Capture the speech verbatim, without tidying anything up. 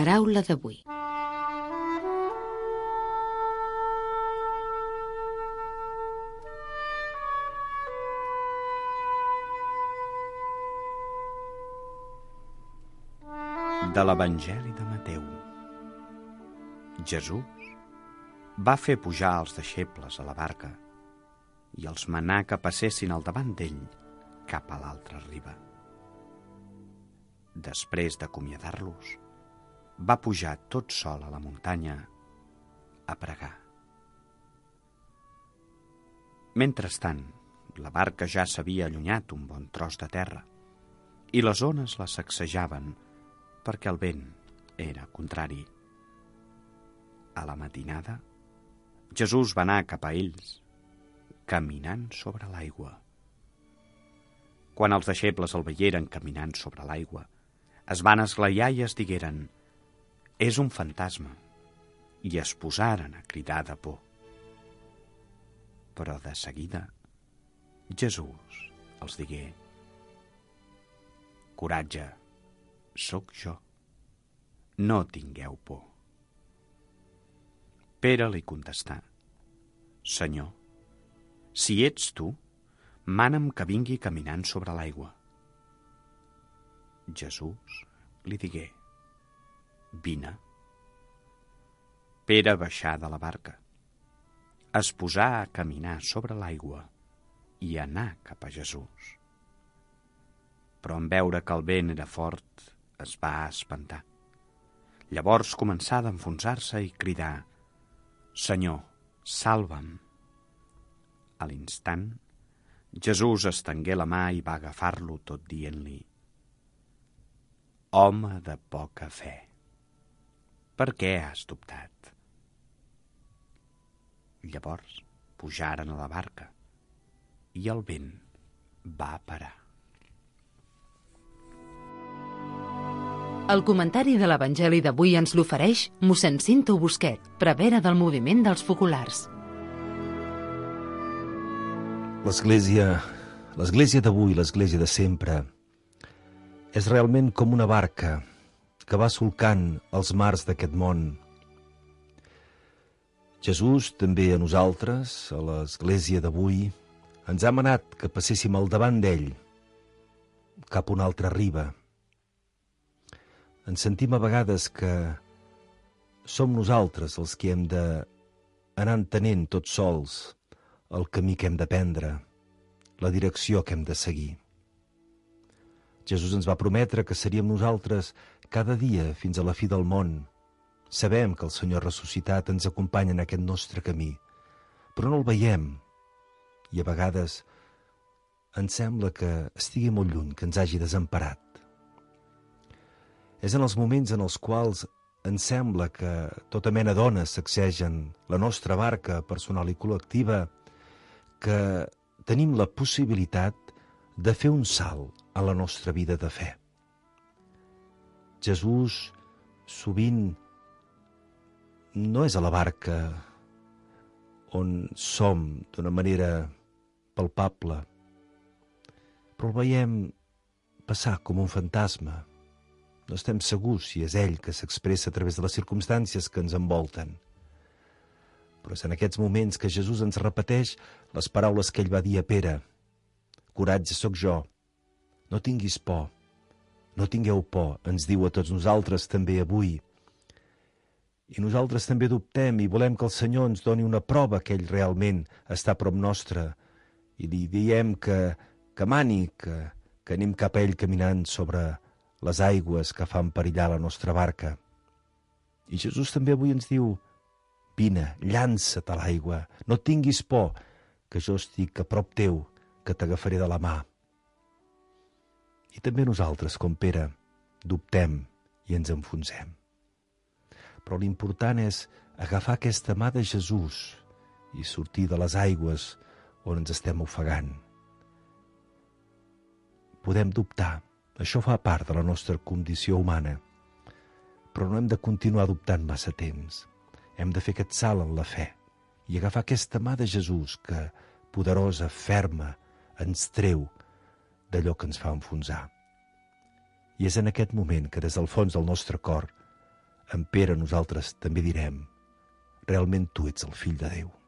paraula d'avui. De l'Evangeli de Mateu. Jesús va fer pujar els deixebles a la barca i els manà que passessin al davant d'ell cap a l'altra riba. Després d'acomiadar-los, va pujar tot sol a la muntanya a pregar. Mentrestant, la barca ja s'havia allunyat un bon tros de terra i les ones la sacsejaven perquè el vent era contrari. A la matinada, Jesús va anar cap a ells, caminant sobre l'aigua. Quan els deixebles el veieren caminant sobre l'aigua, es van esglaiar i es digueren: «És un fantasma», i es posaren a cridar de por. Però de seguida, Jesús els digué: «Coratge, sóc jo, no tingueu por». Pere li contestà: «Senyor, si ets tu, mana'm que vingui caminant sobre l'aigua». Jesús li digué: «Vine». Pere baixà de la barca, es posà a caminar sobre l'aigua i anà cap a Jesús. Però en veure que el vent era fort, es va espantar. Llavors començà a enfonsar-se i cridar: «Senyor, salva'm». A l'instant, Jesús estengué la mà i va agafar-lo tot dient-li: «Home de poca fe, per què has dubtat?» Llavors pujaren a la barca i el vent va parar. El comentari de l'Evangeli d'avui ens l'ofereix mossèn Cinto Busquet, prevere del moviment dels focolars. L'església, l'església d'avui, l'església de sempre, és realment com una barca que va solcant els mars d'aquest món. Jesús, també a nosaltres, a l'església d'avui, ens ha manat que passéssim al davant d'ell, cap a una altra riba. Ens sentim a vegades que som nosaltres els que hem d'anar entenent tots sols el camí que hem de prendre, la direcció que hem de seguir. Jesús ens va prometre que seríem nosaltres cada dia fins a la fi del món. Sabem que el Senyor ressuscitat ens acompanya en aquest nostre camí, però no el veiem i a vegades ens sembla que estigui molt lluny, que ens hagi desemparat. És en els moments en els quals ens sembla que tota mena d'ones sacsegen la nostra barca personal i col·lectiva que tenim la possibilitat de fer un salt a la nostra vida de fe. Jesús sovint no és a la barca on som d'una manera palpable, però el veiem passar com un fantasma. No estem segurs si és ell que s'expressa a través de les circumstàncies que ens envolten. Però és en aquests moments que Jesús ens repeteix les paraules que ell va dir a Pere: «Coratge, sóc jo, no tinguis por, no tingueu por», ens diu a tots nosaltres també avui. I nosaltres també dubtem i volem que el Senyor ens doni una prova que ell realment està a prop nostre i li diem que, que mani, que, que anem cap a ell caminant sobre les aigües que fan perillar la nostra barca. I Jesús també avui ens diu: «Vine, llança't a l'aigua, no tinguis por, que jo estic a prop teu, que t'agafaré de la mà». I també nosaltres, com Pere, dubtem i ens enfonsem. Però l'important és agafar aquesta mà de Jesús i sortir de les aigües on ens estem ofegant. Podem dubtar, això fa part de la nostra condició humana, però no hem de continuar dubtant massa temps. Hem de fer aquest salt en la fe i agafar aquesta mà de Jesús que, poderosa, ferma, ens treu d'allò que ens fa enfonsar. I és en aquest moment que des del fons del nostre cor en Pere nosaltres també direm: realment tu ets el fill de Déu.